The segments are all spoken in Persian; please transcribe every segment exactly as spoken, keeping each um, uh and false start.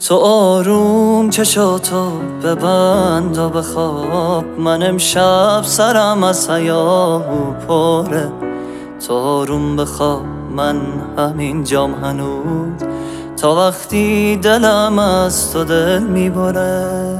تو آروم چشاتو ببند و بخواب، من امشب سرم از حیا پره. تو آروم بخواب، من همین جام هنوز تا وقتی دلم از تو دل میبره.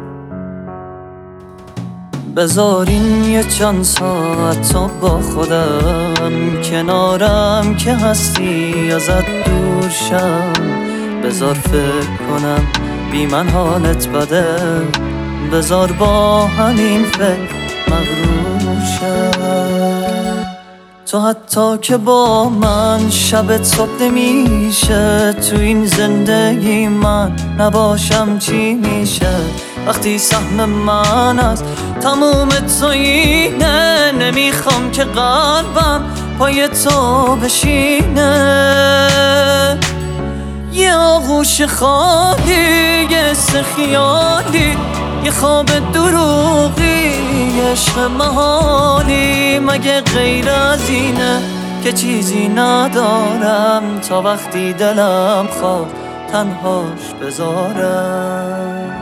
بذارین یه چند ساعت تو با خودم، کنارم که هستی ازت دور شم. بذار فکر کنم بی من حالت بده، بذار با همین فکر مغرور شم. تو حتی که با من شبت صبح نمیشه، تو این زندگی من نباشم چی میشه؟ وقتی سهم من از تموم تویینه، نمیخوام که قلبم پای تو بشینه. یه آغوش خالی، یه حس خیالی، یه خواب دروغی، یه عشق محالی. مگه غیر از اینه که چیزی ندارم تا وقتی دلم خواد تنهاش بذارم.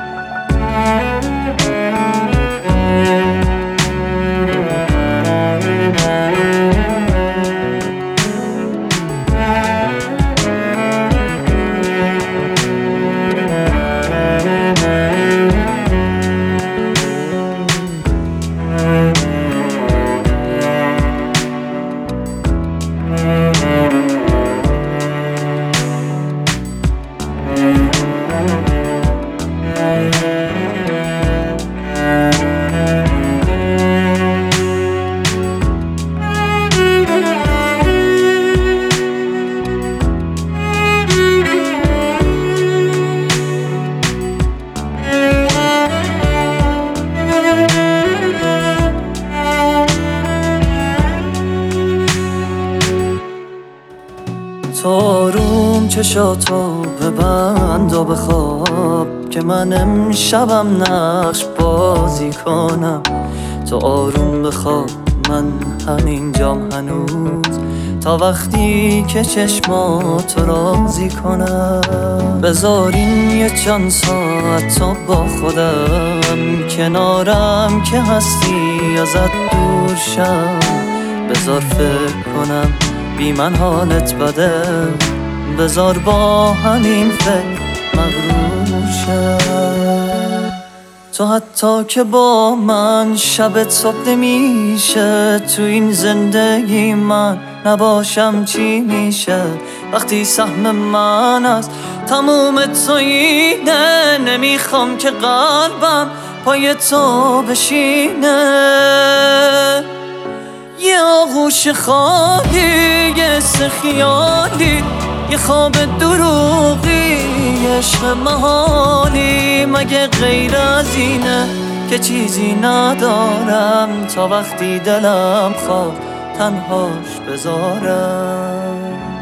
تو آروم چشاتو ببند و بخواب، که من امشبم نقش بازی کنم. تو آروم بخواب، من همین جام هنوز تا وقتی که چشماتو رازی کنم. بذارین یه چند ساعت تو با خودم، کنارم که هستی ازت دور شم. بذار فکر کنم بی من حالت بده، بذار با همین فکر مغرور شم. تو حتی که با من شبت صبح نمیشه، تو این زندگی من نباشم چی میشه؟ وقتی سهم من از تموم تویینه، نمیخوام که قلبم پای تو بشینه. یه آغوش خالی، یه حس خیالی، یه خواب دروغی، یه عشق محالی. مگه غیر از اینه که چیزی ندارم تا وقتی دلم خواد تنهاش بذارم.